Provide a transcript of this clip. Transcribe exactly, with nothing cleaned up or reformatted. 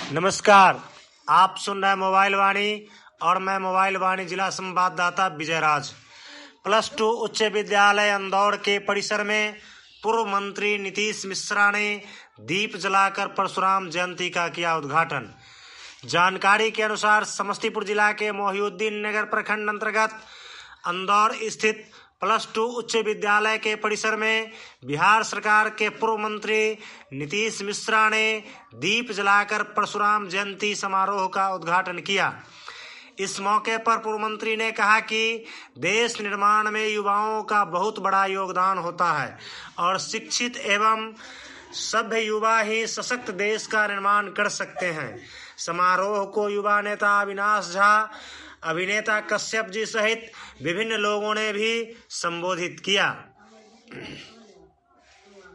नमस्कार, आप सुन रहे हैं मोबाइल वाणी और मैं मोबाइल वाणी जिला संवाददाता विजय राज। प्लस टू उच्च विद्यालय इंदौर के परिसर में पूर्व मंत्री नीतीश मिश्रा ने दीप जलाकर परशुराम जयंती का किया उद्घाटन। जानकारी के अनुसार समस्तीपुर जिला के मोहिउद्दीन नगर प्रखंड अंतर्गत इंदौर स्थित प्लस टू उच्च विद्यालय के परिसर में बिहार सरकार के पूर्व मंत्री नीतीश मिश्रा ने दीप जलाकर परशुराम जयंती समारोह का उद्घाटन किया। इस मौके पर पूर्व मंत्री ने कहा कि देश निर्माण में युवाओं का बहुत बड़ा योगदान होता है और शिक्षित एवं सभ्य युवा ही सशक्त देश का निर्माण कर सकते हैं। समारोह को युवा नेता अविनाश झा, अभिनेता कश्यप जी सहित विभिन्न लोगों ने भी संबोधित किया।